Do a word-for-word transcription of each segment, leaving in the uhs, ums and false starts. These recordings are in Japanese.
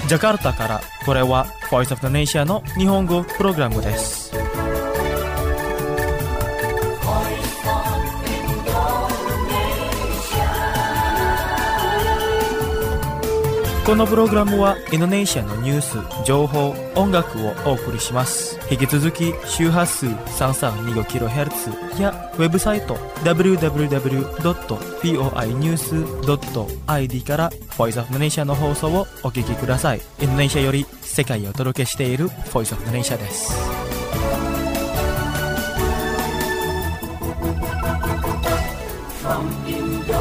ジャカルタからこれは Voice of the Nation の日本語プログラムです。このプログラムはインドネシアのニュース、情報、音楽をお送りします。引き続き周波数 さんさんにごキロヘルツ やウェブサイト ダブリューダブリューダブリュードットフォーアイニュースドットアイディー から Voice of the Nation の放送をお聞きください。インドネシアより世界をお届けしている Voice of the Nation です。From Indonesia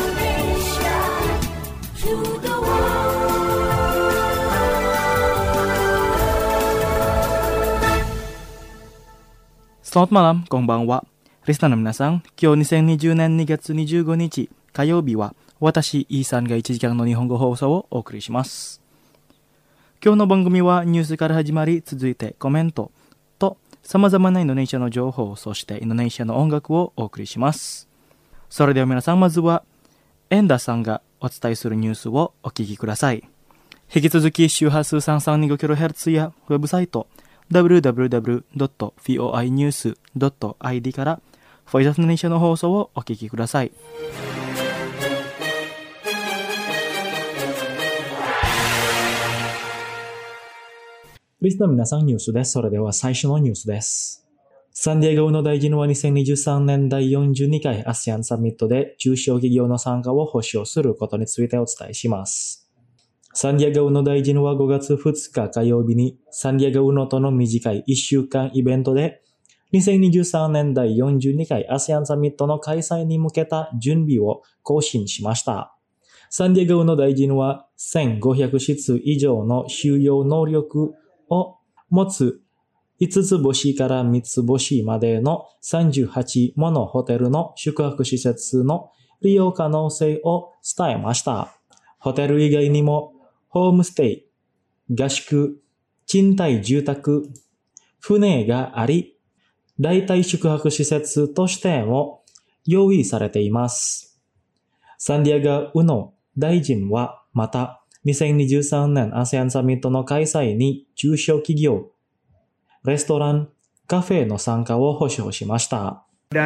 to the world Selamat malam, konbanwa. Listenerの皆さん、今日にせんにじゅうねんにがつにじゅうごにち火曜日は私、イーさんがいちじかんの日本語放送をお送りします。今日の番組はニュースから始まり、続いてコメントと様々なインドネシアの情報、そしてインドネシアの音楽をお送りします。それでは皆さん、まずはエンダさんがお伝えするニュースをお聞きください。引き続き周波数 さんさんにごキロヘルツ やウェブサイトダブリューダブリューダブリュードットフォーアイニュースドットアイディー から Voice of the Nation の放送をお聞きください。リスナーの皆さん、ニュースです。それでは最初のニュースです。サンディエゴの大臣はにせんにじゅうさんねんだいよんじゅうにかい アセアン サミットで中小企業の参加を保証することについてお伝えします。サンディエゴの大臣はごがつふつか火曜日にサンディエゴのとの短いいっしゅうかんイベントでにせんにじゅうさんねんだいよんじゅうにかい アセアン サミットの開催に向けた準備を更新しました。サンディエゴの大臣はせんごひゃくしつ以上の収容能力を持ついつつぼしからみっつぼしまでのさんじゅうはちものホテルの宿泊施設の利用可能性を伝えました。ホテル以外にもホームステイ、合宿、賃貸住宅、船があり、代替宿泊施設としても用意されています。サンディエゴの大臣はまたにせんにじゅうさんねん アセアン サミットの開催に中小企業、レストラン、カフェの参加を保証しました。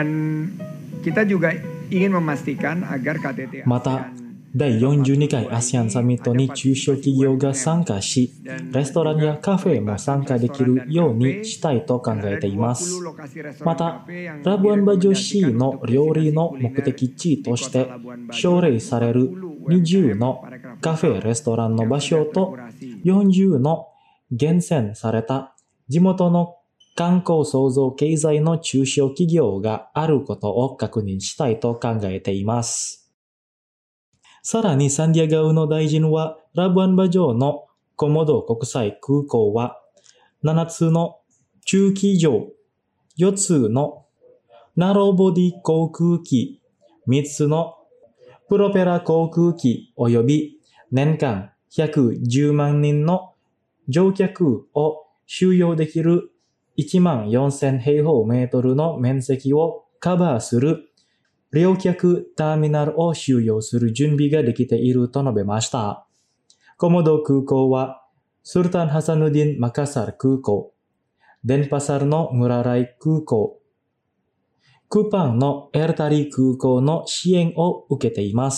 Dan kita juga ingin memastikan agar K T T まただいよんじゅうにかい アセアン サミットに中小企業が参加し、レストランやカフェも参加できるようにしたいと考えています。また、ラブアンバジョシーの料理の目的地として奨励されるにじゅうのカフェ・レストランの場所とよんじゅうの厳選された地元の観光創造経済の中小企業があることを確認したいと考えています。さらにサンディエゴの大臣はラブアンバジョのコモド国際空港はななつの中機場、よっつのナローボディ航空機、みっつのプロペラ航空機及び年間ひゃくじゅうまんにんの乗客を収容できるいちまんよんせんへいほうメートルの面積をカバーする旅客ターミナルを収容する準備ができていると述べました。コモド空港はスルタン・ハサヌディン・マカサル空港、デンパサルのムラライ空港、クパンのエルタリ空港の支援を受けています。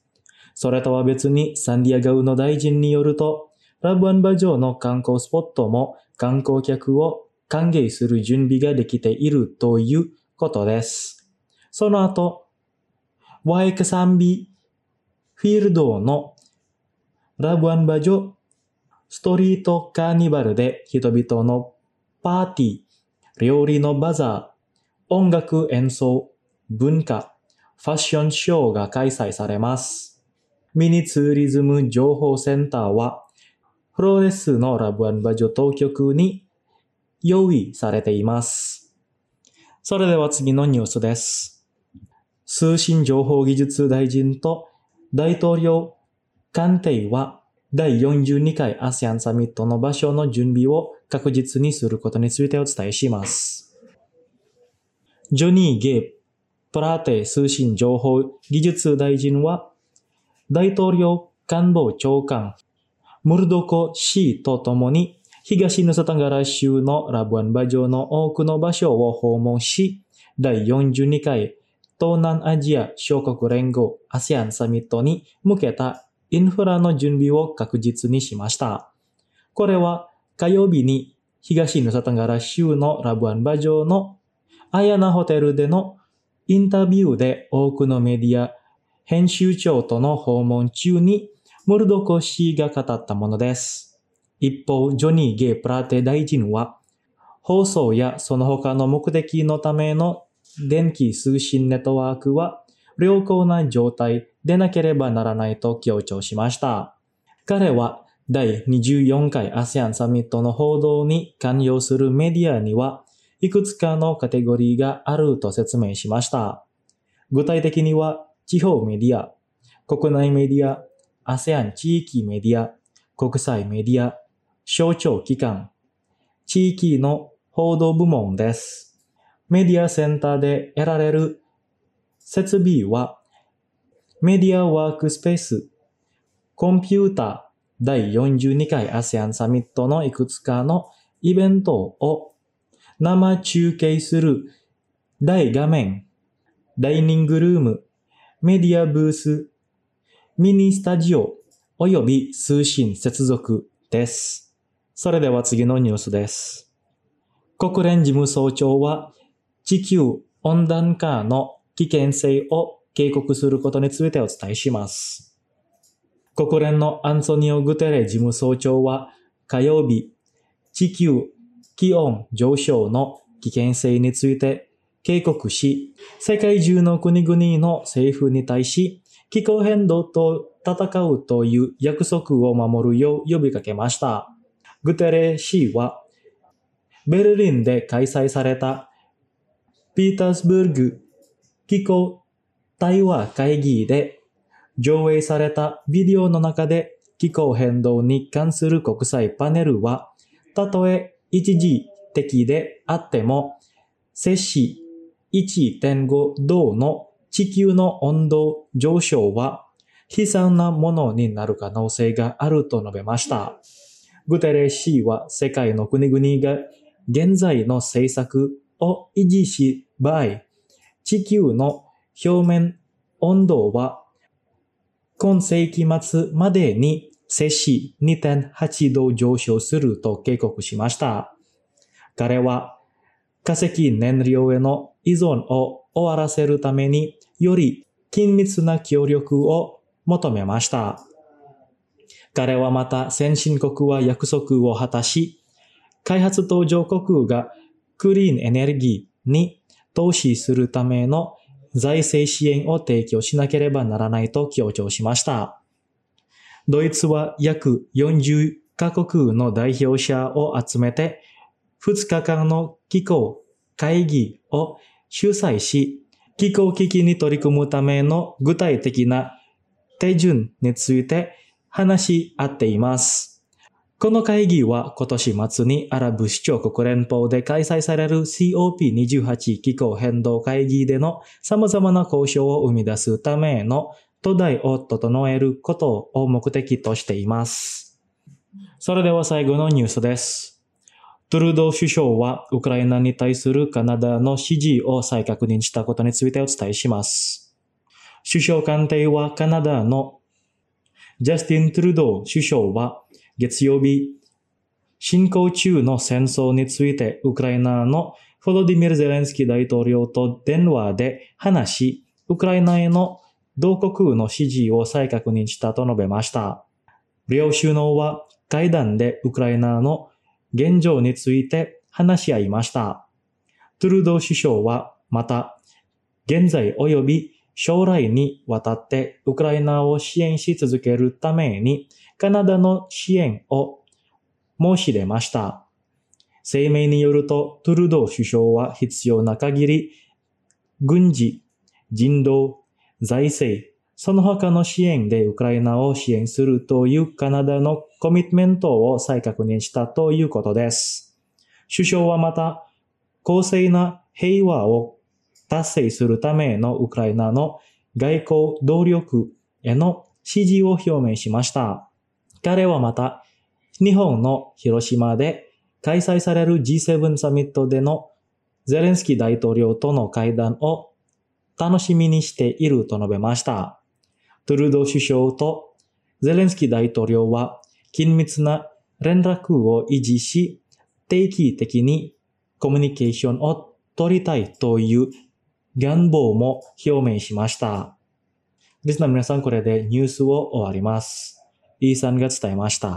それとは別にサンディエゴの大臣によると、ラブアンバジョの観光スポットも観光客を歓迎する準備ができているということです。その後、ワイカサンビフィールドのラブアンバジョストリートカーニバルで人々のパーティー、料理のバザー、音楽演奏、文化、ファッションショーが開催されます。ミニツーリズム情報センターはフロレスのラブアンバジョ当局に用意されています。それでは次のニュースです。通信情報技術大臣と大統領官邸はだいよんじゅうにかい アセアン サミットの場所の準備を確実にすることについてお伝えします。ジョニー・ゲープラーテ通信情報技術大臣は大統領官房長官ムルドコ市とともに東ヌサタンガラ州のラブアンバジョの多くの場所を訪問し、だいよんじゅうにかい東南アジア諸国連合 アセアン サミットに向けたインフラの準備を確実にしました。これは火曜日に東ヌサタンガラ州のラブアンバジョのアヤナホテルでのインタビューで多くのメディア、編集長との訪問中にムルドコ氏が語ったものです。一方、ジョニー・ゲイ・プラテ大臣は、放送やその他の目的のための電気通信ネットワークは良好な状態でなければならないと強調しました。彼はだいにじゅうよんかい アセアン サミットの報道に関与するメディアにはいくつかのカテゴリーがあると説明しました。具体的には地方メディア、国内メディア、アセアン 地域メディア、国際メディア、省庁機関、地域の報道部門です。メディアセンターで得られる設備は、メディアワークスペース、コンピューター、だいよんじゅうにかい アセアン サミットのいくつかのイベントを生中継する大画面、ダイニングルーム、メディアブース、ミニスタジオ、および通信接続です。それでは次のニュースです。国連事務総長は地球温暖化の危険性を警告することについてお伝えします。国連のアンソニオ・グテレ事務総長は火曜日、地球気温上昇の危険性について警告し、世界中の国々の政府に対し、気候変動と戦うという約束を守るよう呼びかけました。グテレ氏は、ベルリンで開催されたピータースブルグ気候対話会議で上映されたビデオの中で気候変動に関する国際パネルは、たとえ一時的であっても、摂氏 いってんご 度の地球の温度上昇は悲惨なものになる可能性があると述べました。グテレ氏は世界の国々が現在の政策を維持し場合、地球の表面温度は今世紀末までに摂氏 にてんはち 度上昇すると警告しました。彼は化石燃料への依存を終わらせるためにより緊密な協力を求めました。彼はまた先進国は約束を果たし、開発途上国がクリーンエネルギーに投資するための財政支援を提供しなければならないと強調しました。ドイツは約よんじゅうカ国の代表者を集めてふつかかんの気候会議を主催し、気候危機に取り組むための具体的な手順について話し合っています。この会議は今年末にアラブ首長国連邦で開催される シーオーピーにじゅうはち 気候変動会議での様々な交渉を生み出すための土台を整えることを目的としています。それでは最後のニュースです。トゥルドー首相はウクライナに対するカナダの支持を再確認したことについてお伝えします。首相官邸はカナダのジャスティン・トゥルドー首相は月曜日、進行中の戦争についてウクライナのフォロディミル・ゼレンスキー大統領と電話で話し、ウクライナへの同国の支持を再確認したと述べました。両首脳は会談でウクライナの現状について話し合いました。トゥルドー首相はまた、現在及び将来にわたってウクライナを支援し続けるためにカナダの支援を申し出ました。声明によると、トゥルドー首相は必要な限り、軍事、人道、財政、その他の支援でウクライナを支援するというカナダのコミットメントを再確認したということです。首相はまた、公正な平和を達成するためのウクライナの外交努力への支持を表明しました。 彼はまた、日本の広島で開催される ジーセブン サミットでのゼレンスキー大統領との会談を楽しみにしていると述べました。トゥルドー首相とゼレンスキー大統領は緊密な連絡を維持し、定期的にコミュニケーションを取りたいという願望も表明しました。リスナーの皆さん、これでニュースを終わります。イーさんが伝えました。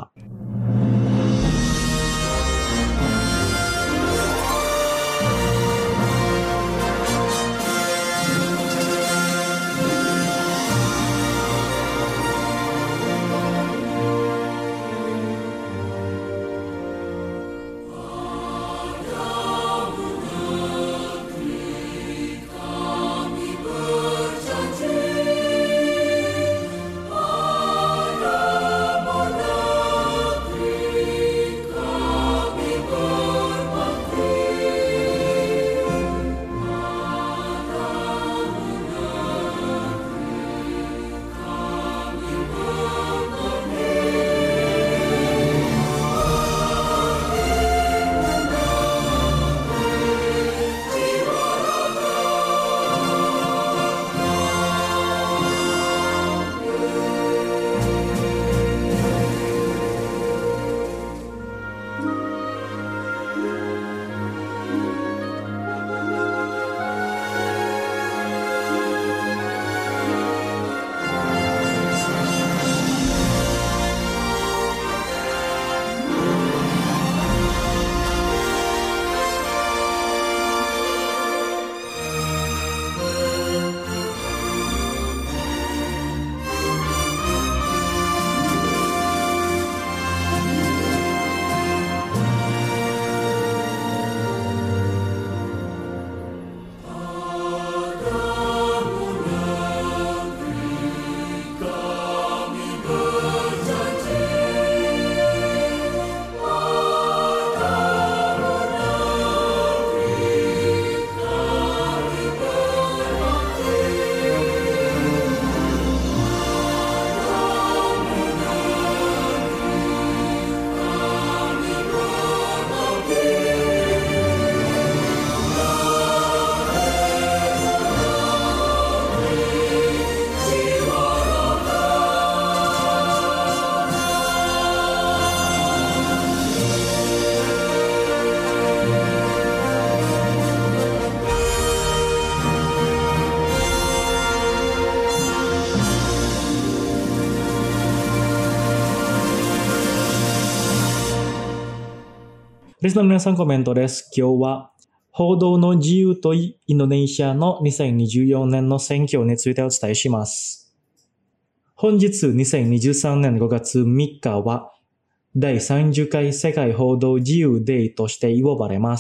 リスナーの皆さん、コメントです。今日は報道の自由とインドネシアのにせんにじゅうよねんの選挙についてお伝えします。本日にせんにじゅうさんねんごがつみっかはだいさんじゅっかい世界報道自由デーとして呼ばれます。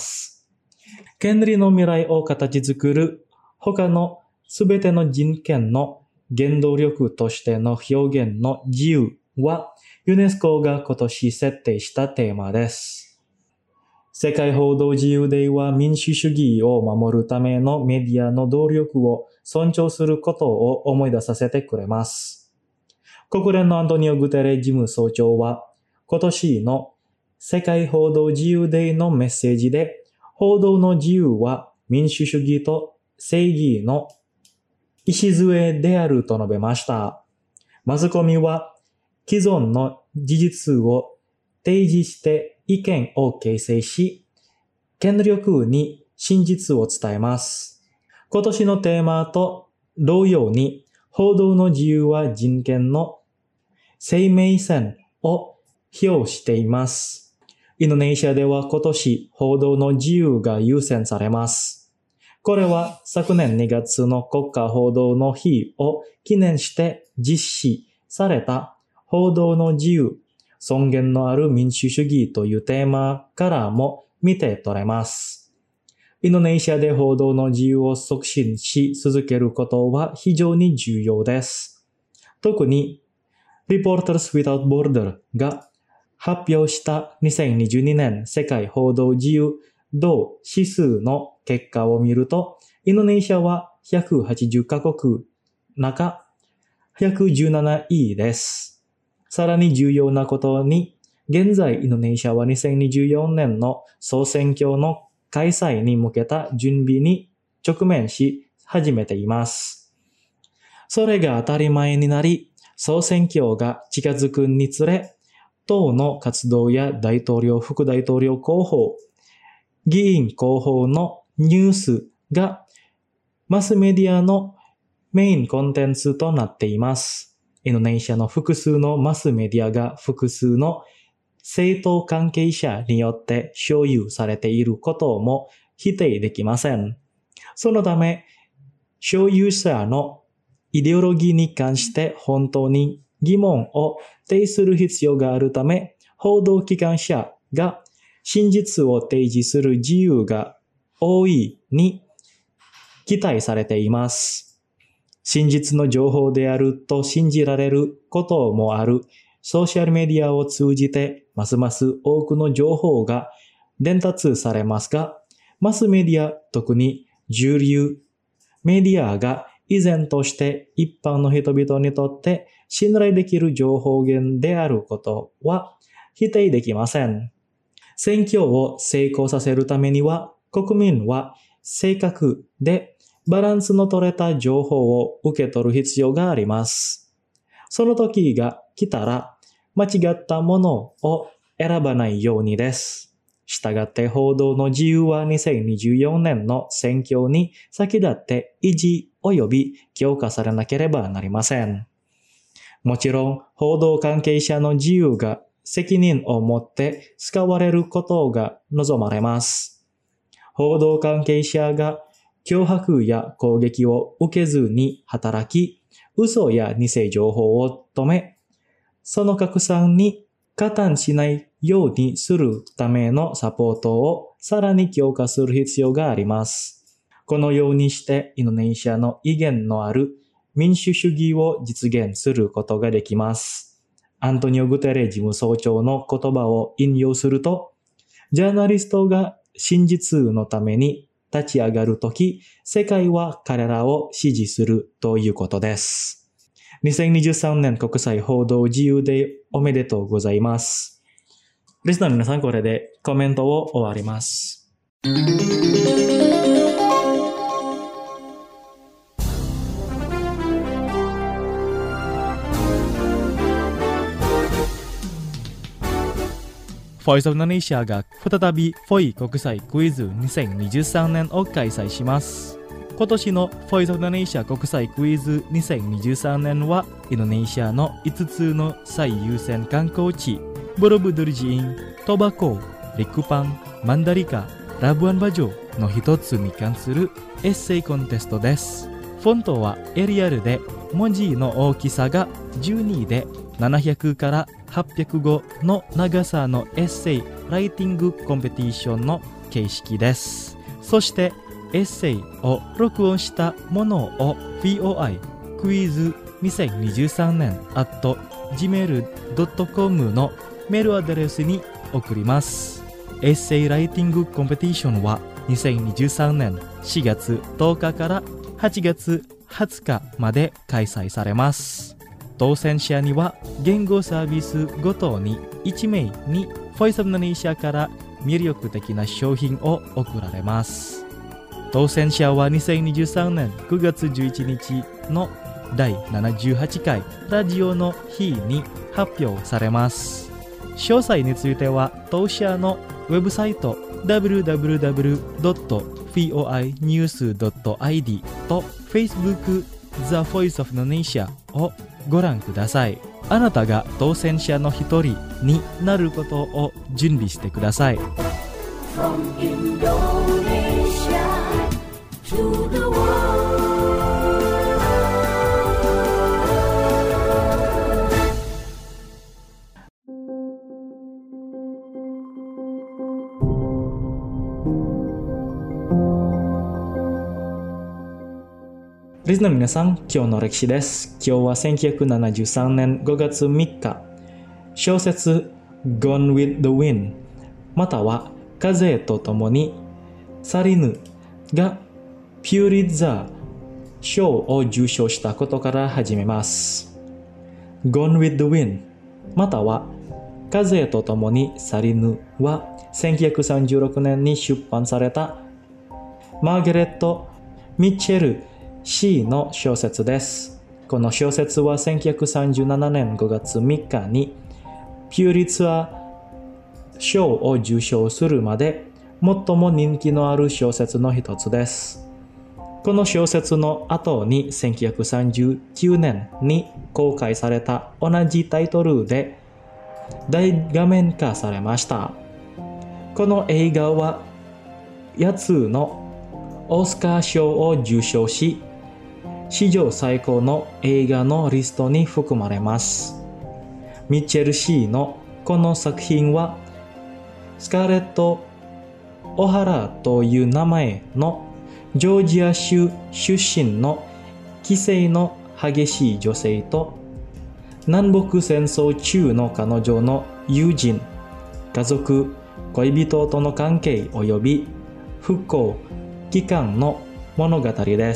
権利の未来を形作る他のすべての人権の原動力としての表現の自由はユネスコが今年設定したテーマです。世界報道自由デーは民主主義を守るためのメディアの動力を尊重することを思い出させてくれます。国連のアントニオ・グテレ事務総長は今年の世界報道自由デーのメッセージで、報道の自由は民主主義と正義の礎であると述べました。マスコミは既存の事実を提示して意見を形成し、権力に真実を伝えます。今年のテーマと同様に、報道の自由は人権の生命線を表しています。インドネシアでは今年報道の自由が優先されます。これは昨年にがつの国家報道の日を記念して実施された報道の自由、尊厳のある民主主義というテーマからも見て取れます。インドネシアで報道の自由を促進し続けることは非常に重要です。特に、Reporters Without Borders が発表したにせんにじゅうにねん世界報道自由度指数の結果を見ると、インドネシアはひゃくはちじゅっかこく中ひゃくじゅうなないです。 さらに重要なことに、現在インドネシアはにせんにじゅうよねんの総選挙の開催に向けた準備に直面し始めています。それが当たり前になり、総選挙が近づくにつれ、党の活動や大統領、副大統領候補、議員候補のニュースがマスメディアのメインコンテンツとなっています。インドネシアの複数のマスメディアが複数の政党関係者によって所有されていることも否定できません。そのため、所有者のイデオロギーに関して本当に疑問を呈する必要があるため、報道機関者が真実を提示する自由が多いに期待されています。真実の情報であると信じられることもあるソーシャルメディアを通じてますます多くの情報が伝達されますが、マスメディア、特に主流メディアが依然として一般の人々にとって信頼できる情報源であることは否定できません。選挙を成功させるためには、国民は正確でバランスの取れた情報を受け取る必要があります。その時が来たら、間違ったものを選ばないようにです。したがって報道の自由はにせんにじゅうよねんの選挙に先立って維持及び強化されなければなりません。もちろん、報道関係者の自由が責任を持って使われることが望まれます。報道関係者が脅迫や攻撃を受けずに働き、嘘や偽情報を止め、その拡散に加担しないようにするためのサポートをさらに強化する必要があります。このようにしてインドネシアの威厳のある民主主義を実現することができます。アントニオ・グテレ事務総長の言葉を引用すると、ジャーナリストが真実のために立ち上がるとき、世界は彼らを支持するということです。にせんにじゅうさんねん国際報道自由デーおめでとうございます。リスナーの皆さん、これでコメントを終わります。ボイスオブインドネシアが再びフォイ国際クイズにせんにじゅうさんねんを開催します。今年のボイスオブインドネシア国際クイズにせんにじゅうさんねんはインドネシアのいつつの最優先観光地、ボロブドゥルジーン、トバコ、リクパン、マンダリカ、ラブアンバジョの一つに関するエッセイコンテストです。フォントはエリアルで文字の大きさがじゅうにでななひゃくからはっぴゃくごの長さのエッセイライティングコンペティションの形式です。そしてエッセイを録音したものを ブイオーアイ クイズにせんにじゅうさんねん アット ジーメール ドット コム のメールアドレスに送ります。エッセイライティングコンペティションはにせんにじゅうさんねんしがつとおかからはちがつはつかまで開催されます。当選者には言語サービスごとにいちめいにボイスオブインドネシアから魅力的な商品を贈られます。当選者はにせんにじゅうさんねんくがつじゅういちにちのだいななじゅうはちかいラジオの日に発表されます。詳細については当社のウェブサイト ダブリューダブリューダブリュードットボイニュースドットアイディー と Facebook The Voice of Indonesia をご覧ください。あなたが当選者の一人になることを準備してください。From Indonesia to the world. リスナーの皆さん、今日の歴史です。今日はせんきゅうひゃくななじゅうさんねんごがつみっか、小説 Gone with the Wind または風とともに去りぬがピューリッツァー賞を受賞したことから始めます。Gone with the Wind または風と共に去りぬはせんきゅうひゃくさんじゅうろくねんに出版されたマーガレット・ミッチェル氏の小説です。この小説はせんきゅうひゃくさんじゅうななねんごがつみっかにピューリツァー賞を受賞するまで最も人気のある小説の一つです。この小説の後にせんきゅうひゃくさんじゅうきゅうねんに公開された同じタイトルで大画面化されました。この映画はやつのオスカー賞を受賞し、史上最高の映画のリストに含まれます。ミッチェル氏のこの作品はスカーレット・オハラという名前のジョージア州出身の気性の激しい女性と南北戦争中の彼女の友人、家族、恋人との関係及び復興、帰還の物語です。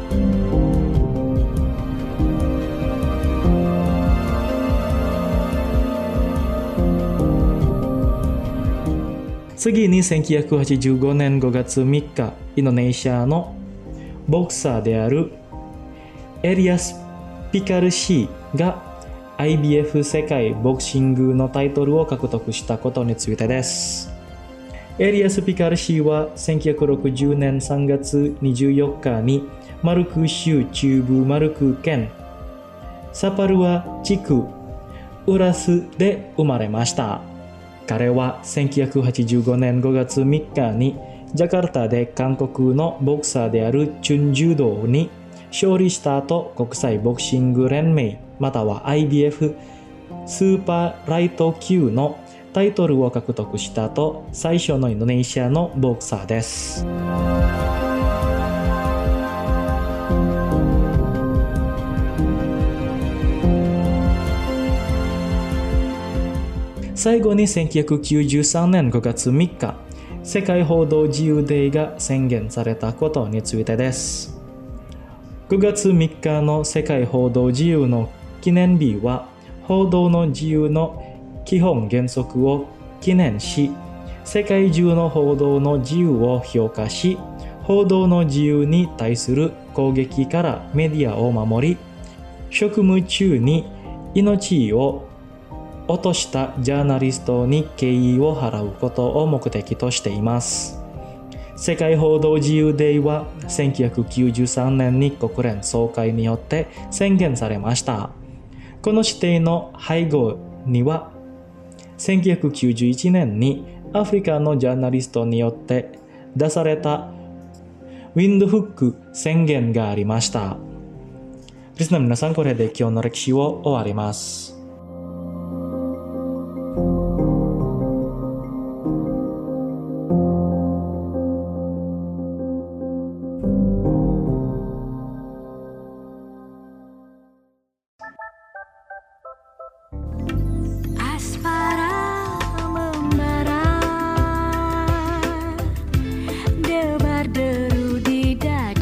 次にせんきゅうひゃくはちじゅうごねんごがつみっか、インドネシアのボクサーであるエリアス・ピカル氏が アイビーエフ 世界ボクシングのタイトルを獲得したことについてです。エリアス・ピカル氏はせんきゅうひゃくろくじゅうねんさんがつにじゅうよっかにマルク州中部マルク県サパルワ地区ウラスで生まれました。彼はせんきゅうひゃくはちじゅうごねんごがつみっかにジャカルタで韓国のボクサーであるチュン・ジュドーに勝利した後、国際ボクシング連盟または アイビーエフ スーパーライト級のタイトルを獲得した後、最初のインドネシアのボクサーです。最後にせんきゅうひゃくきゅうじゅうさんねんごがつみっか、世界報道自由デーが宣言されたことについてです。ごがつみっかの世界報道自由の記念日は、報道の自由の基本原則を記念し、世界中の報道の自由を評価し、報道の自由に対する攻撃からメディアを守り、職務中に命を落としたジャーナリストに敬意を払うことを目的としています。世界報道自由デーはせんきゅうひゃくきゅうじゅうさんねんに国連総会によって宣言されました。この指定の背後には、せんきゅうひゃくきゅうじゅういちねんにアフリカのジャーナリストによって出されたウィンドフック宣言がありました。リスナーの皆さん、これで今日の歴史を終わります。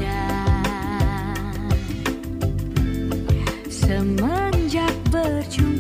Semenjak berjumpa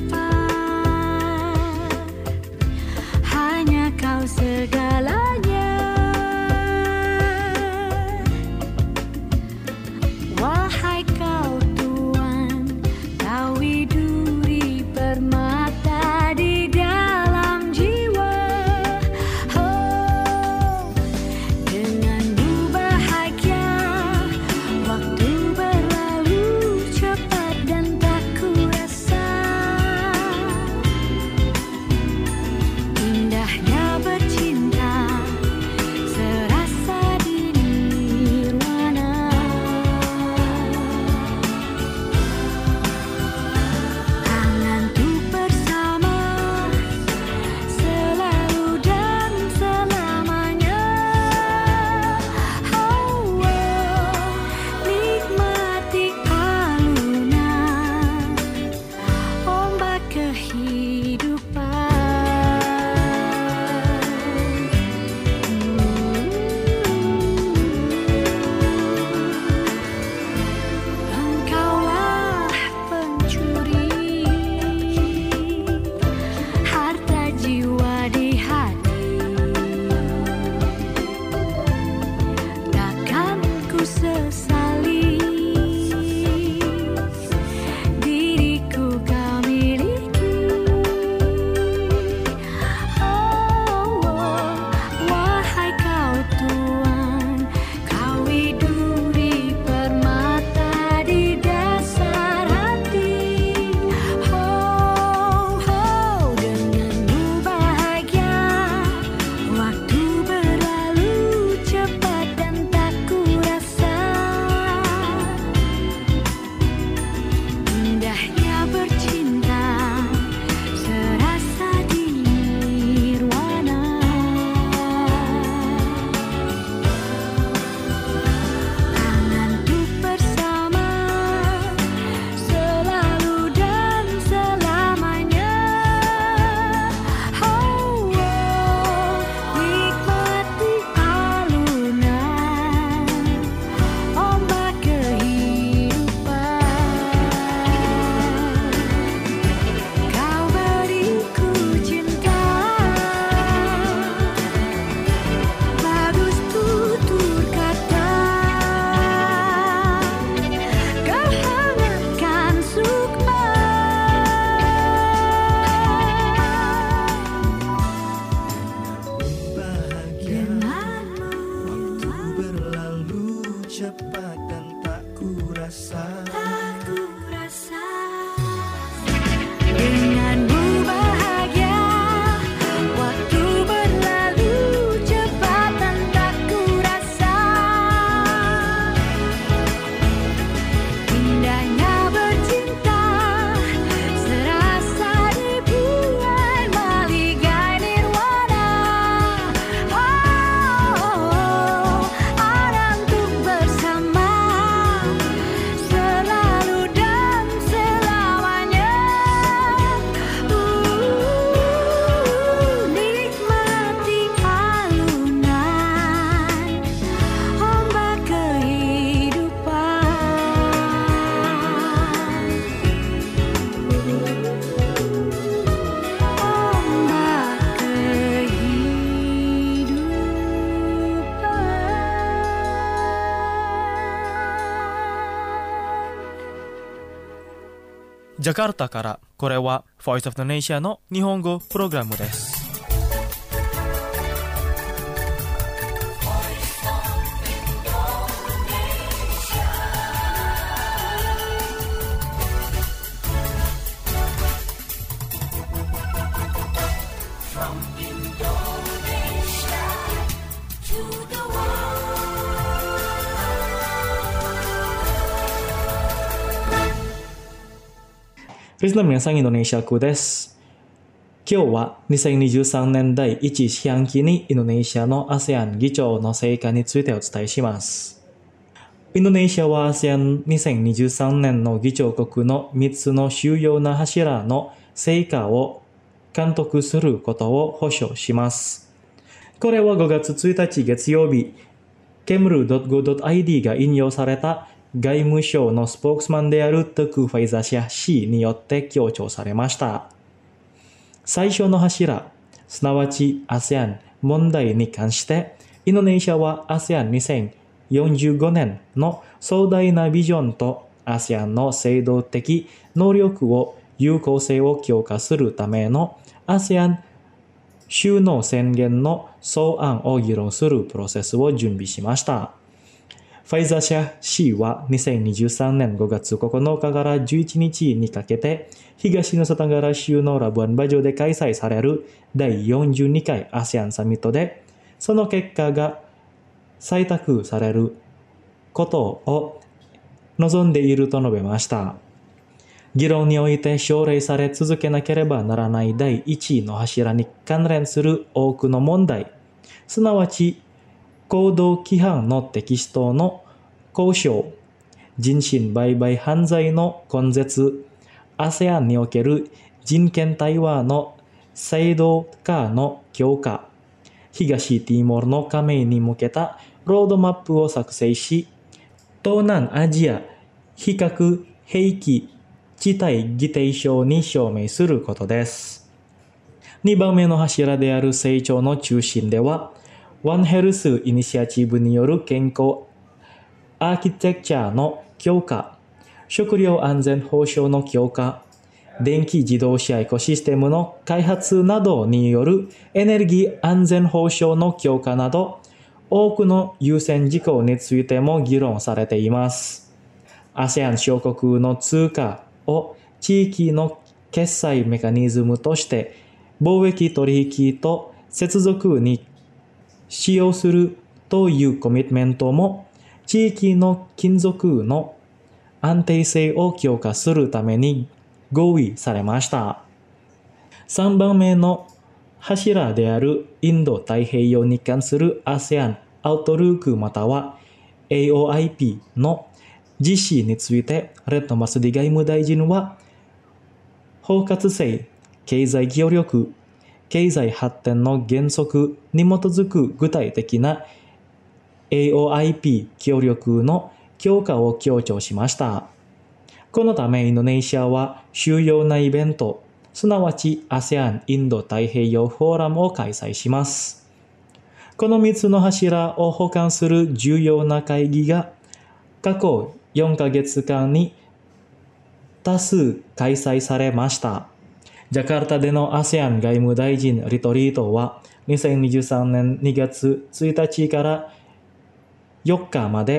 cepat dan tak kurasa. Tak kurasa. Denganmu bahagia, waktu berlalu cepat dan tak kurasa. Indahnya bercinta, serasa dibuai maligai nirwana. Oh, ada untuk bersama selalu dan selamanya. Uh, nikmati alunan ombak kehidupan. Ombak kehidupan. ジャカルタからこれは Voice of the Nation の日本語プログラムです。 リスナー皆さん、インドネシア語です。今日はにせんにじゅうさんねんだいいち四半期にインドネシアの アセアン 議長の成果についてお伝えします。インドネシアは アセアン にせんにじゅうさんねんの議長国のみっつの主要な柱の成果を監督することを保証します。これはごがつついたち月曜日、ケムル ドットゴー ドット アイディー が引用された外務省のスポークスマンであるトク・ファイザシャ氏によって強調されました。最初の柱、すなわち アセアン 問題に関して、インドネシアは アセアン にせんよんじゅうごねんの壮大なビジョンと アセアン の制度的能力を有効性を強化するための アセアン 首脳宣言の草案を議論するプロセスを準備しました。ファイザーシャ氏はにせんにじゅうさんねんごがつここのかからじゅういちにちにかけて東ヌサタンガラ州のラブアンバ城で開催されるだいよんじゅうにかい アセアン サミットでその結果が採択されることを望んでいると述べました。議論において奨励され続けなければならないだいいちいの柱に関連する多くの問題、すなわち行動規範のテキストの交渉、人身売買犯罪の根絶、アセアン における人権対話の制度化の強化、東ティモールの加盟に向けたロードマップを作成し、東南アジア非核兵器地帯議定書に署名することです。にばんめの柱である成長の中心では、ワンヘルスイニシアチブによる健康アーキテクチャの強化、食料安全保障の強化、電気自動車エコシステムの開発などによるエネルギー安全保障の強化など、多くの優先事項についても議論されています。アセアン 諸国の通貨を地域の決済メカニズムとして貿易取引と接続に使用するというコミットメントも地域の金属の安定性を強化するために合意されました。さんばんめの柱であるインド太平洋に関する アセアン アウトルークまたは エーオーアイピー の実施についてレッドマスディ外務大臣は包括性、経済協力、経済発展の原則に基づく具体的な エーオーアイピー 協力の強化を強調しました。このためインドネシアは主要なイベント、すなわち アセアン インド太平洋フォーラムを開催します。このみっつの柱を補完する重要な会議が過去よんかげつかんに多数開催されました。ジャカルタでの アセアン 外務大臣リトリートはにせんにじゅうさんねんにがつついたちからよっかまで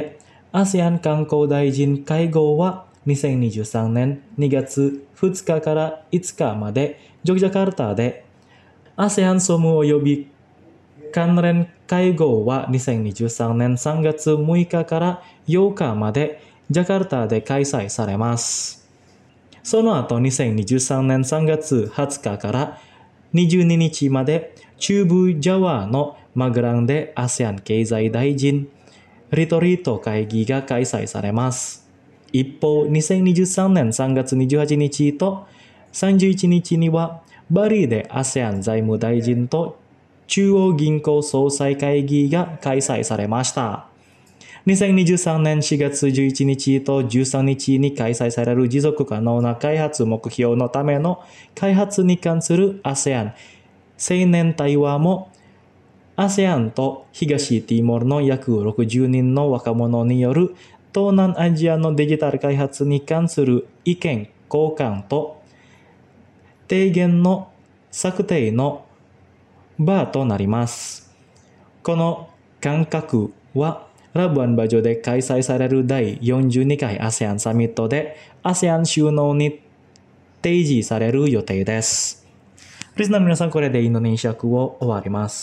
アセアン観光大臣会合はにせんにじゅうさんねんにがつふつかからいつかまでジョグジャカルタで、アセアン総務及び関連会合はにせんにじゅうさんねんさんがつむいかからようかまでジャカルタで開催されます。その後にせんにじゅうさんねんさんがつはつかからにじゅうににちまで中部ジャワのマグランで アセアン 経済大臣リトリート会議が開催されます。一方、にせんにじゅうさんねんさんがつにじゅうはちにちとさんじゅういちにちにはバリで アセアン 財務大臣と中央銀行総裁会議が開催されました。にせんにじゅうさんねんしがつじゅういちにちとじゅうさんにちに開催される持続可能な開発目標のための開発に関する アセアン 青年対話も アセアン と東ティモールの約ろくじゅうにんの若者による東南アジアのデジタル開発に関する意見交換と提言の策定の場となります。この感覚はラブアンバジョで開催されるだいよんじゅうにかい アセアン サミットで アセアン 首脳に提示される予定です。リスナーの皆さん、これでインドネシア語を終わります。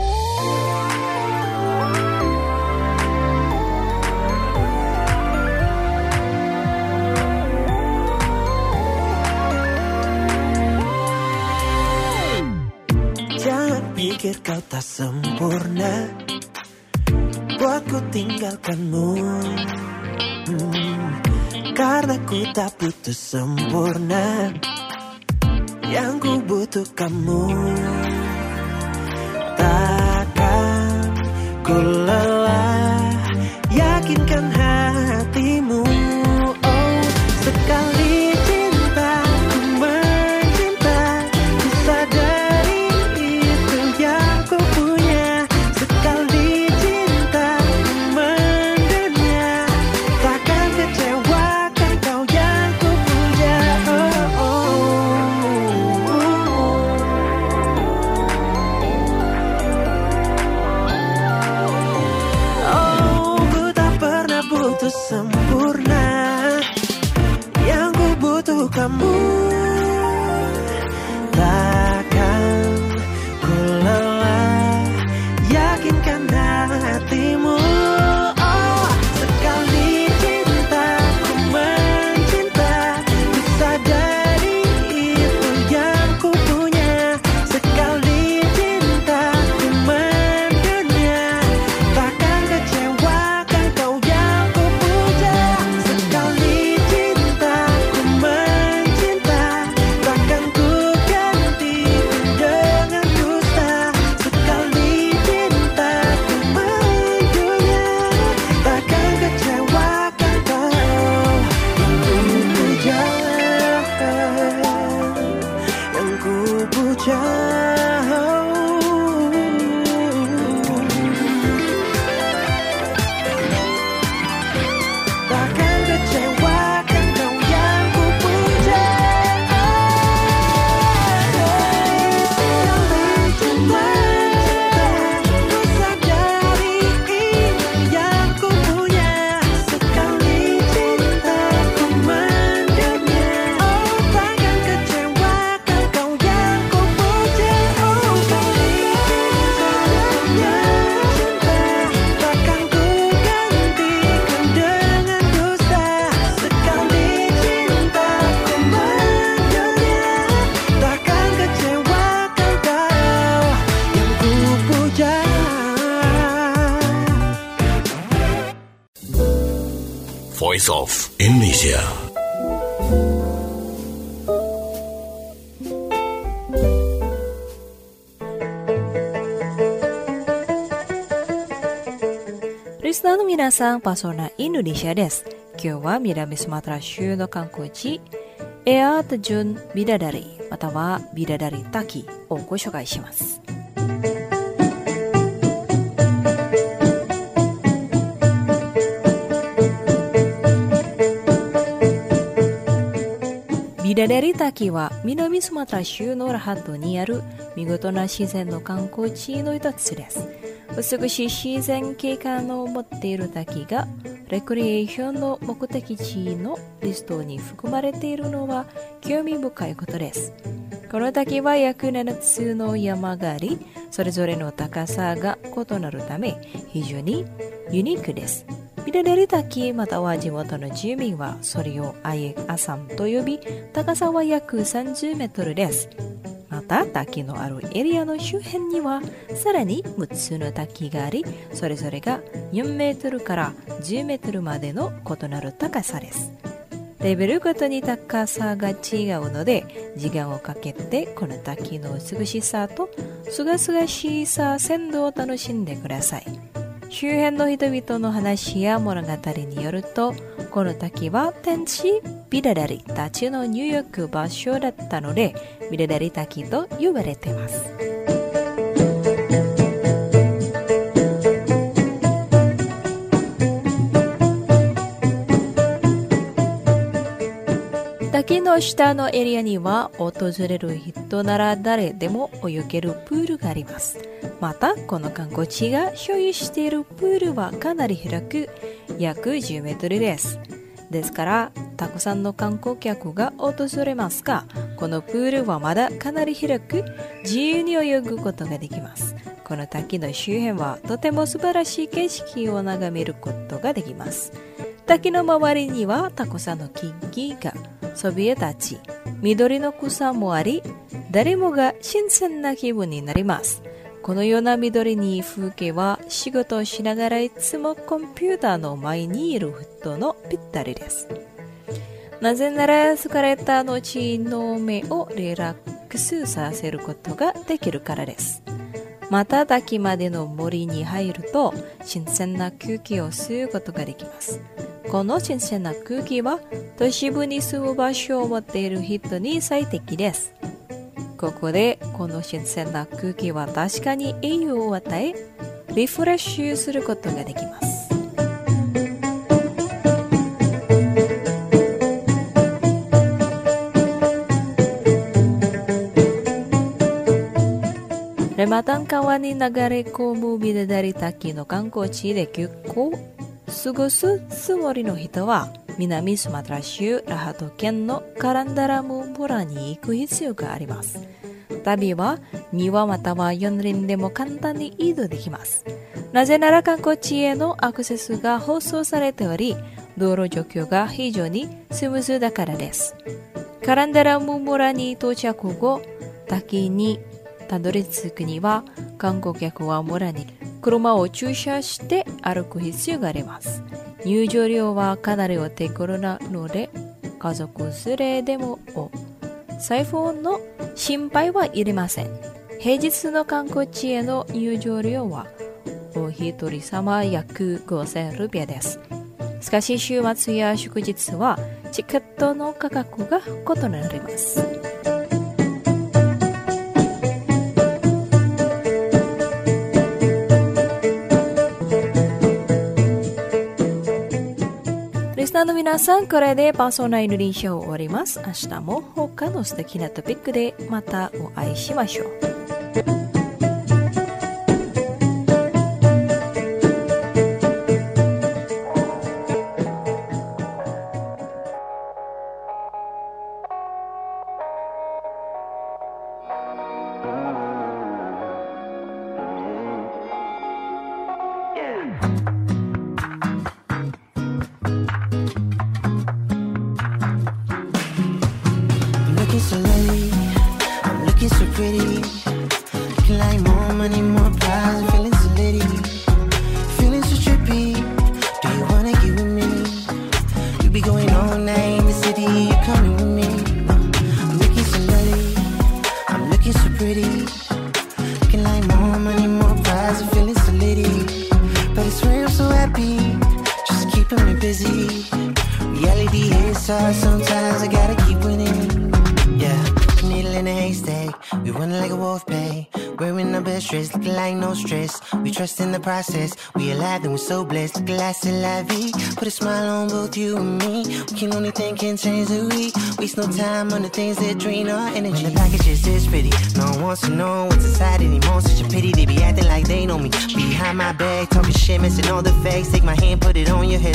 Pikir kau tak sempurna, buatku tinggalkanmu, hmm, karena ku tak butuh sempurna, yang ku butuh kamu. Takkan ku lelah, yakinkan hatimu, oh sekali cinta ku mencinta, ku sadari yang ku punya. Sekali cinta ku mendunia, takkan kecewakan kau yang ku puja. Oh, oh, oh. Oh, ku tak pernah butuh sempurna, yang ku butuh kamu. Takkan ku lelah, yakinkan hatimu, oh sekali cinta ku mencinta, ku sadari itu yang ku punya. Sekali cinta ku mendunia, takkan kecewakan kau yang ku puja. Sekali cinta ku mencinta, takkan ku gantikan dengan dusta. Sekali cinta ku mendunia, takkan kecewakan kau yang ku puja, yang ku puja. Takkan kecewakan kau yang ku puja. Sekali cinta ku sadari itu yang ku punya. Sekali cinta ku mendunia, oh takkan kecewakan kau yang ku puja. Oh sekali cinta, takkan ku gantikan dengan dusta. Sekali cinta ku mendunia, takkan kecewakan kau yang ku puja. Voice of Indonesia. Risna no minasang pasona Indonesia des. Kyou wa Midami Sumatra Shu no kankou-ji Air Terjun Bidadari matawa Bidadari Taki o go shoukai shimasu. Bidadari Taki wa Minami Sumatra Shu no Rahato ni aru migoto na shizen no kankou-ji no itatsu desu. 美しい自然景観を持っている滝がレクリエーションの目的地のリストに含まれているのは興味深いことです。この滝は約ななつの山があり、それぞれの高さが異なるため非常にユニークです。ビダダリ滝または地元の住民はそれをアイエアサムと呼び、高さは約さんじゅうメートルです。また滝のあるエリアの周辺にはさらにむっつの滝があり、それぞれがよんメートルからじゅうメートルまでの異なる高さです。レベルごとに高さが違うので、時間をかけてこの滝の美しさとすがすがしさ鮮度を楽しんでください。周辺の人々の話や物語によると、この滝は天使ビダダリたちの入浴場所だったので、ビダダリ滝と呼ばれています。滝の下のエリアには訪れる人なら誰でも泳げるプールがあります。またこの観光地が所有しているプールはかなり広く約じゅうメートルです。ですからたくさんの観光客が訪れますが、このプールはまだかなり広く自由に泳ぐことができます。この滝の周辺はとても素晴らしい景色を眺めることができます。滝の周りにはたくさんの木々がそびえ立ち、緑の草もあり、誰もが新鮮な気分になります。このような緑に風景は仕事をしながらいつもコンピューターの前にいる人のぴったりです。なぜなら疲れた後の目をリラックスさせることができるからです。また滝までの森に入ると新鮮な空気を吸うことができます。この新鮮な空気は都市部に住む場所を持っている人に最適です。ここでこの新鮮な空気は確かに栄養を与え、リフレッシュすることができます。レマタン川に流れ込むビダダリ滝の観光地で結構過ごすつもりの人は、南スマトラ州ラハト県のカランダラム村に行く必要があります。旅はにわまたはよん輪でも簡単に移動できます。なぜなら観光地へのアクセスが放送されており、道路状況が非常にスムーズだからです。カランダラム村に到着後、滝にたどり着くには観光客は村に車を駐車して歩く必要があります。入場料はかなりお手頃なので、家族連れでも財布の心配はいりません。平日の観光地への入場料はお一人様約ごせんルピアです。しかし週末や祝日はチケットの価格が異なります。リスナーの皆さん、これでパーソナインドリンショーを終わります。明日も他の素敵なトピックでまたお会いしましょう。 So late, I'm looking so pretty, looking like more money, more prize, feeling so litty, feeling so trippy. Do you wanna get with me? You be going all night in the city, you coming with me? I'm looking so late, I'm looking so pretty, looking like more money, more prize, feeling so litty. But I swear I'm so happy, just keeping me busy. Reality hits hard, sometimes I gotta keep winning.Yeah, needle in a haystack. We running like a wolf pack. Wearing our best dress, looking like no stress. We trust in the process. We alive and we're so blessed. Look last in la vie. Put a smile on both you and me. We can only think can change the week. Waste no time on the things that drain our energy. When the package is this pretty, no one wants to know what's inside anymore. Such a pity they be acting like they know me. Behind my back, talking shit, missing all the facts. Take my hand, put it on your hips.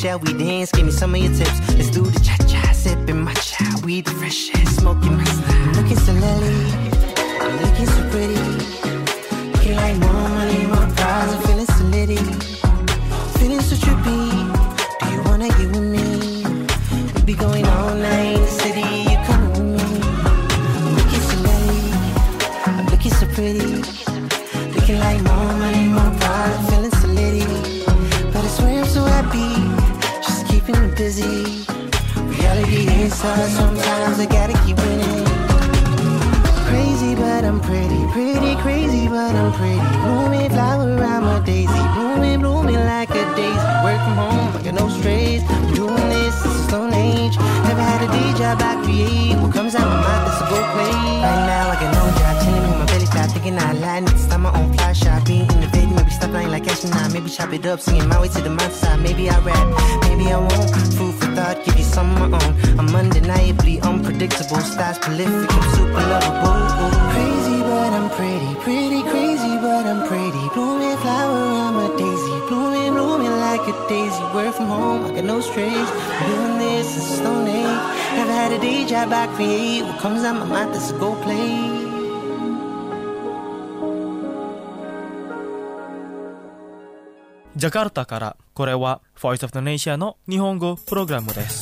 shall we dance? Give me some of your tips. Let's do the cha-cha, sipping matcha. We the freshest, smoking my style. I'm looking so lily, I'm looking so pretty. Looking like more money, more prize. I'm feeling so litty, feeling so trippy. Do you wanna get with me? We be going all night in the city. You coming with me? I'm looking so lily, I'm looking so pretty. Looking like more money, more prize. I'm feeling so litty, but I swear I'm so happy, just keeping me busy. Reality is hard, sometimes I gotta keep winning. Crazy but I'm pretty, pretty crazy but I'm pretty. Blooming flower, I'm a daisy. Blooming, blooming like a daisy. Work from home, I got no strays. I'm doing this since the Stone Age. Never had a day job, I create. What comes out my mouth, that's a go play. Right now I got no job, chilling with my belly flat. Thinking I lied, need to start my own fly shop. Being innovative, maybe stop lying like Ashley now. Maybe chop it up, singing my way to the mountainside. Maybe I rap, maybe I won't. Food for thought, give you some of my own. I'm undeniably unpredictable. Styles prolific, I'm super lovable. Crazy but I'm pretty, pretty crazy but I'm pretty. Blooming flower, I'm a daisy. Blooming, blooming like a daisy. Work from home, I got no strays. I'm doing this since the Stone Age. Never had a day job, I create. What comes out my mouth, that's a go play. Jakarta からこれは Voice of Indonesia の日本語プログラムです。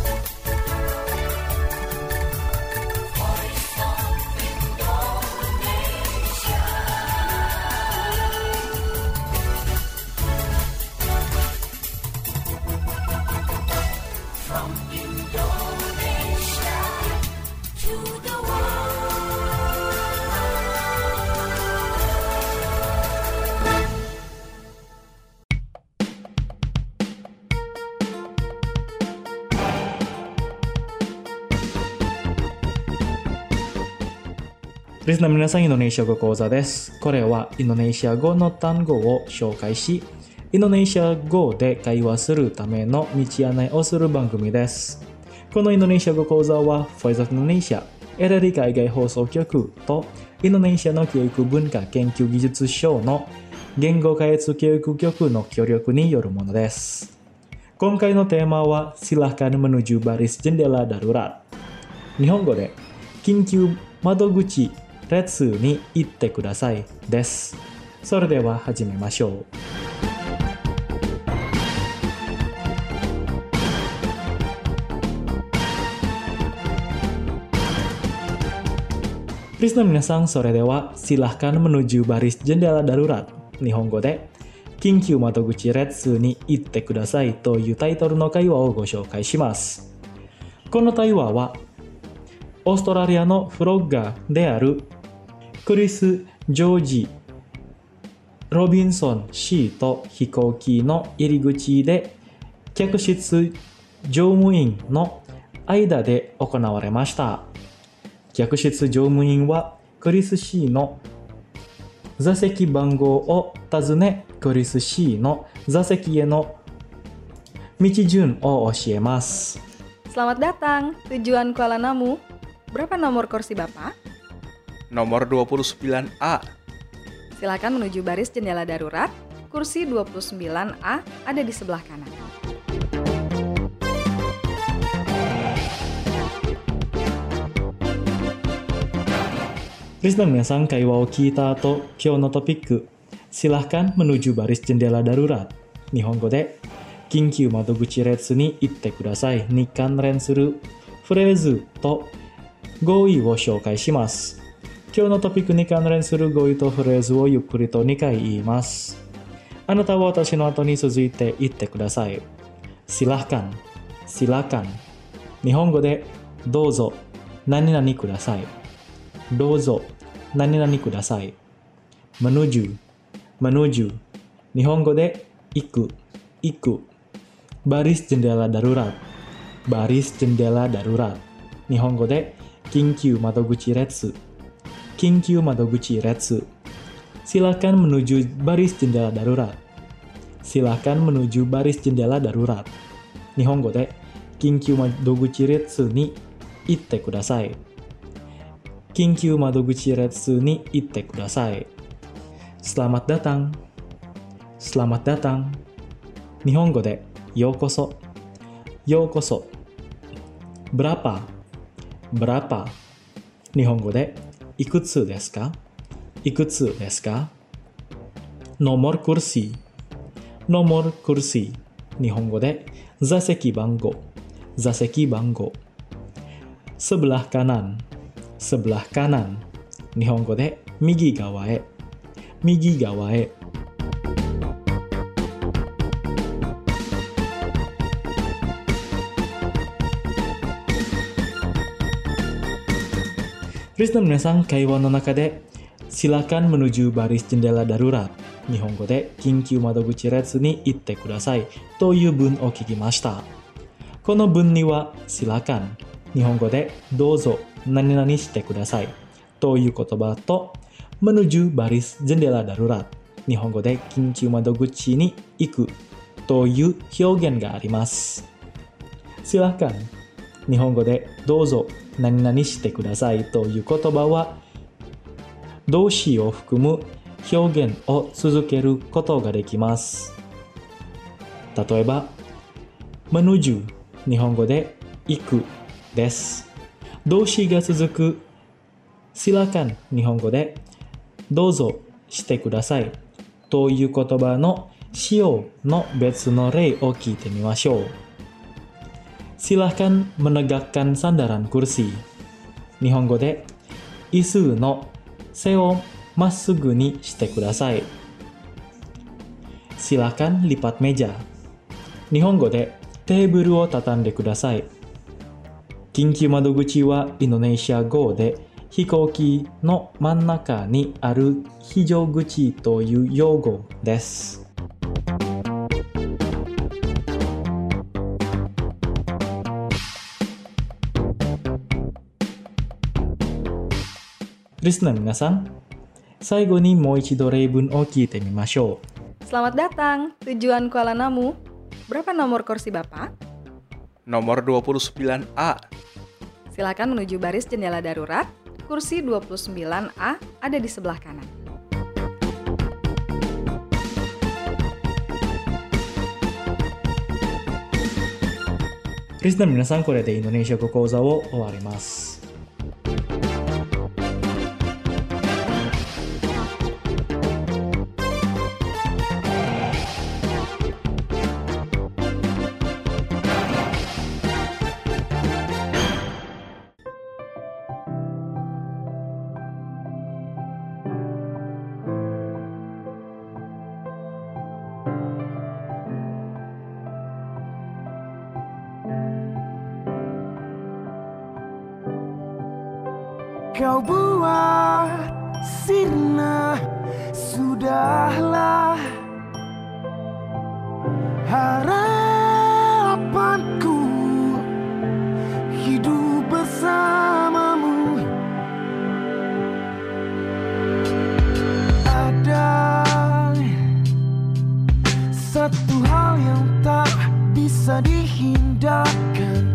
リスナーの皆さん、インドネシア語講座です。これはインドネシア語の単語を紹介し、インドネシア語で会話するための道案内をする番組です。このインドネシア語講座は Voice of Indonesia、エルエルディー 海外放送局とインドネシアの教育文化研究技術省の言語開発教育局の協力によるものです。今回のテーマは Silahkan menuju baris jendela darurat。日本語で緊急窓口列に行ってくださいです。それでは始めましょう。リスナーの皆さん、それでは Silahkan menuju baris jendela darurat。日本語で緊急窓口列に行ってくださいというタイトルの会話をご紹介します。この対話はオーストラリアのフロッガーであるクリス・ジョージ・ロビンソン氏と飛行機の入り口で客室乗務員の間で行われました。客室乗務員はクリス氏の座席番号を尋ね、クリス氏の座席への道順を教えます。 Selamat datang, tujuan Kuala Namu. Berapa nomor kursi Bapak? Nomor dua puluh sembilan A. Silakan menuju baris jendela darurat. Kursi dua puluh sembilan A ada di sebelah kanan. Listener 皆さん、会話を聞いた後、今日のトピック、Silahkan menuju baris jendela darurat。日本語で、緊急窓口列に行ってくださいに関連するフレーズと語彙を紹介します。今日のトピックに関連する語彙とフレーズをゆっくりとにかい言います。あなたは私の後に続いて言ってください。Silahkan、Silahkan。日本語で、どうぞ、何々ください。どうぞ、何々ください。menuju、menuju。日本語で、行く、行く。baris jendela darurat、baris jendela darurat。日本語で、緊急窓口列、緊急窓口列。Silakan menuju baris jendela darurat。Silakan menuju baris jendela darurat。日本語で、緊急窓口列に行ってください。緊急窓口列に行ってください。Selamat datang。Selamat datang。日本語で、 Yokoso. Yokoso. Berapa? Berapa? Nihongo de ikutsu desu ka? Ikutsu desu ka? Nomor kursi. Nomor kursi. Nihongo de zaseki bango. Zaseki bango. Sebelah kanan. Sebelah kanan. Nihongo de migi gawa e. Migi gawa e. Listener minasan, kaiwa no naka de silakan menuju baris jendela darurat. Nihongo de kinkyu madoguchi retsu ni itte kudasai toyu bun o kikimashita. Kono bun ni wa silakan. Nihongo de dozo nani nani shite kudasai toyu kotoba to menuju baris jendela darurat. Nihongo de kinkyu madoguchi ni iku toyu hyogen ga arimasu. Silakan. Nihongo de dozo nani nani shite kudasai toいう言葉は動詞を含む表現を続けることができます。例えば、menuju、日本語で行くです。動詞が続く、silakan、日本語でどうぞしてくださいという言葉の使用の別の例を聞いてみましょう。Silahkan menegakkan sandaran kursi. Nihongo de isu no se o massugu ni shite kudasai. Silakan lipat meja. Nihongo de teburu o tatande kudasai. Kinkyu madoguchi wa Indonesia Go de hikouki no mannaka ni aru hijouguchi toいう用語です。Listener minasan, 最後にもう一度例文を聞いてみましょう。 Selamat datang, tujuan Kuala Namu. Berapa nomor kursi Bapak? Nomor dua puluh sembilan A. Silakan menuju baris jendela darurat. Kursi dua puluh sembilan A ada di sebelah kanan. Listener minasan, これでインドネシア語講座を終わります。 Kau buat sirna, sudahlah harapanku hidup bersamamu. Ada satu hal yang tak bisa dihindarkan,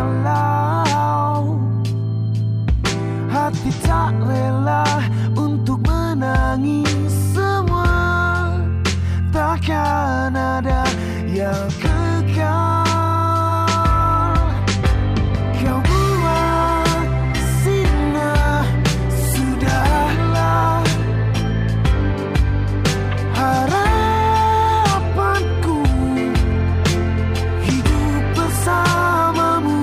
walau hati tak rela untuk menangis, semua takkan ada yang kekal. Kau buat sinar, sudahlah harapanku hidup bersamamu.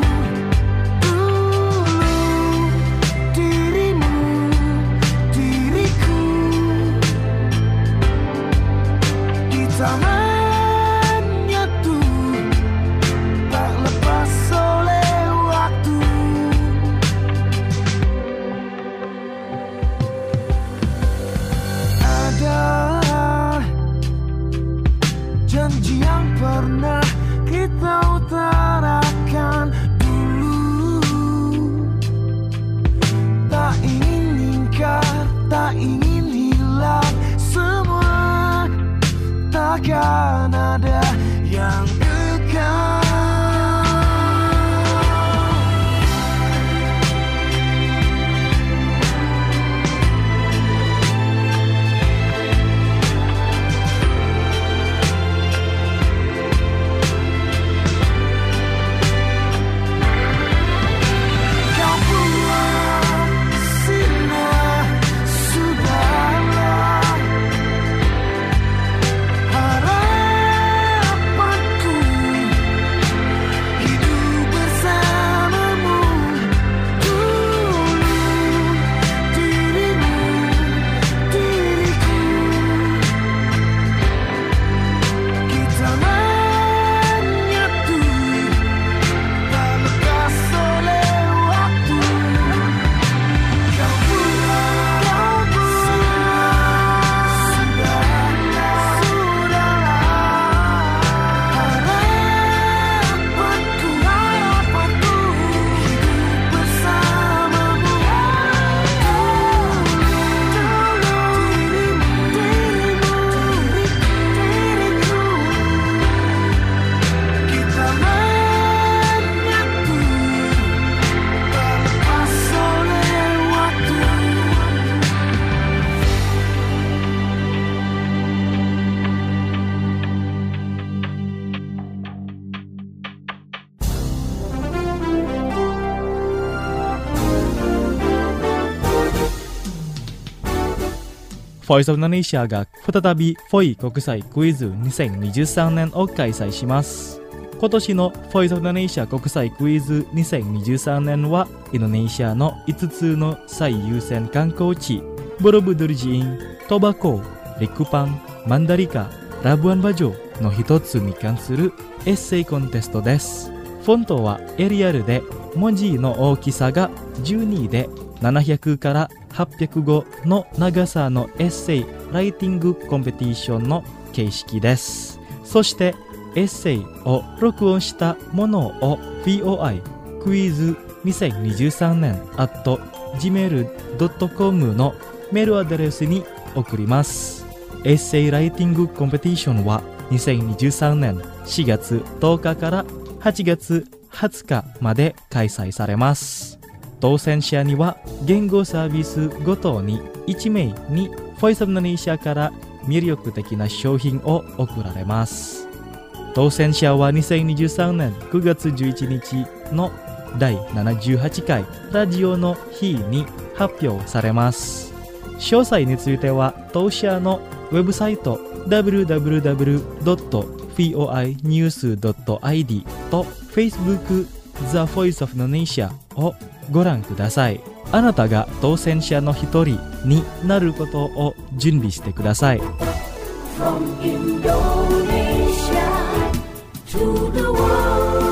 Zamannya tuh tak lepas oleh waktu. Ada janji yang pernah kita utarakan dulu, tak ingin ingkar, tak ingin hilang, semua takkan ada yang kekal. Voice of Indonesia が再びフォイ国際クイズにせんにじゅうさんねんを開催します。今年の Voice of Indonesia 国際クイズにせんにじゅうさんねんはインドネシアのいつつの最優先観光地ボロブドルジーン、トバコ、リクパン、マンダリカ、ラブアンバジョの一つに関するエッセイコンテストです。フォントはエリアルで文字の大きさがじゅうにでななひゃくからはっぴゃくごの長さのエッセイライティングコンペティションの形式です。そしてエッセイを録音したものを ブイオーアイ クイズにせんにじゅうさんねん アット ジーメール ドット コム のメールアドレスに送ります。エッセイライティングコンペティションはにせんにじゅうさんねんしがつとおかからはちがつはつかまで開催されます。当選者には言語サービスごとにいちめいに Voice of Indonesia から魅力的な商品を贈られます。当選者はにせんにじゅうさんねんくがつじゅういちにちのだいななじゅうはちかいラジオの日に発表されます。詳細については当社のウェブサイト ダブリューダブリューダブリュードットフォーアイニュースドットアイディー と Facebook The Voice of Indonesia をご覧ください。あなたが当選者の一人になることを準備してください。 From Indonesia to the world.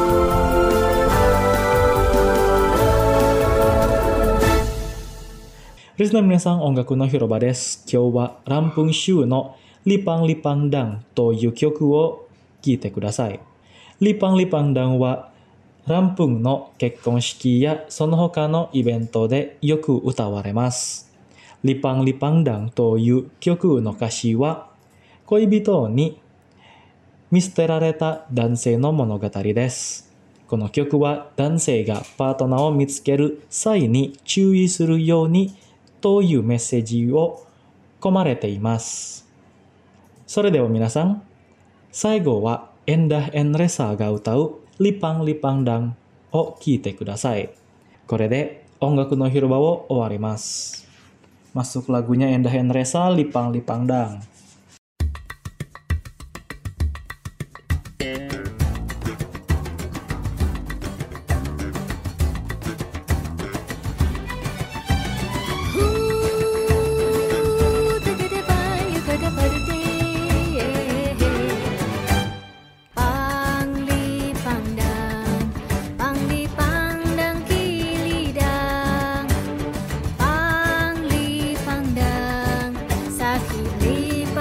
リスナーの皆さん、音楽の広場です。今日はランプン州のリパンリパンダンという曲を聴いてください。リパンリパンダンはランプンの結婚式やその他のイベントでよく歌われます。リパンリパンダンという曲の歌詞は恋人に見捨てられた男性の物語です。この曲は男性がパートナーを見つける際に注意するようにというメッセージを込まれています。それでは皆さん、最後はエンダー・エンレサーが歌うリパンリパンダンを聴いてください。これで音楽の広場を終わります。Masuk lagunya Endah Enresa Lipang Lipang Dang. Leave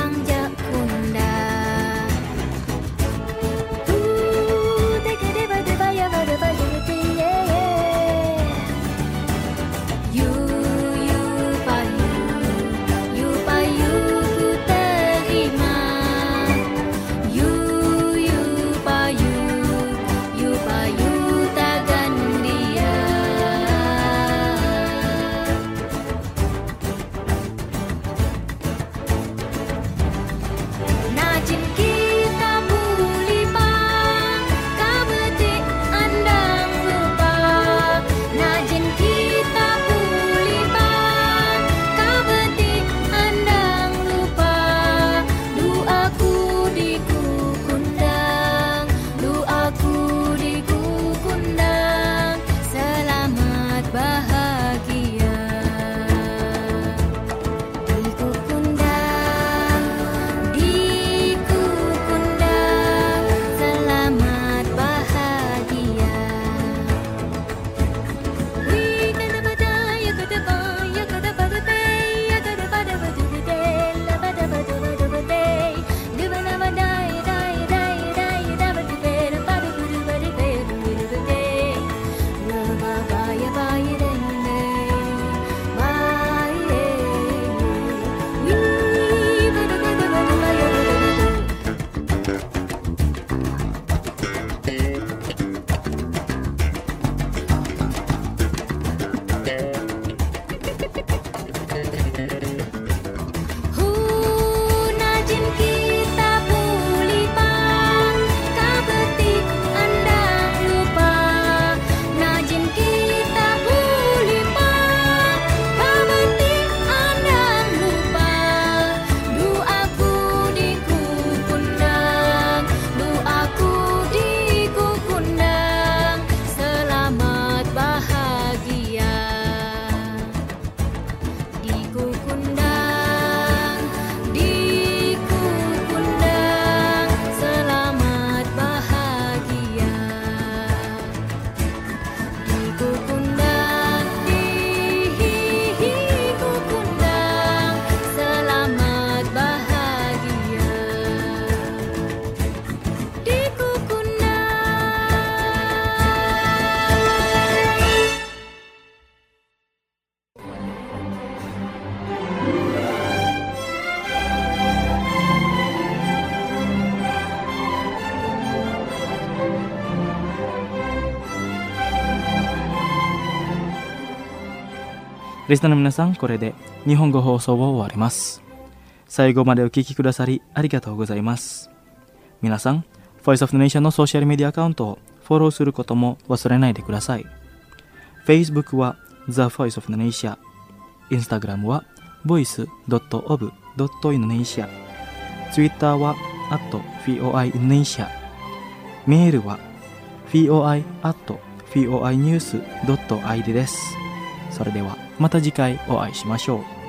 リスナーの皆さん、これで日本語放送を終わります。最後までお聞きくださりありがとうございます。皆さん、Voice of the Nation のソーシャルメディアアカウントをフォローすることも忘れないでください。Facebook は The Voice of the Nation、Instagram は ボイスドットオブドットインドネシア、Twitter は アットフィーオーアイインドネシア、メールは フィーオーアイアットフィーオーアイニュースドットアイディー です。それではまた次回お会いしましょう。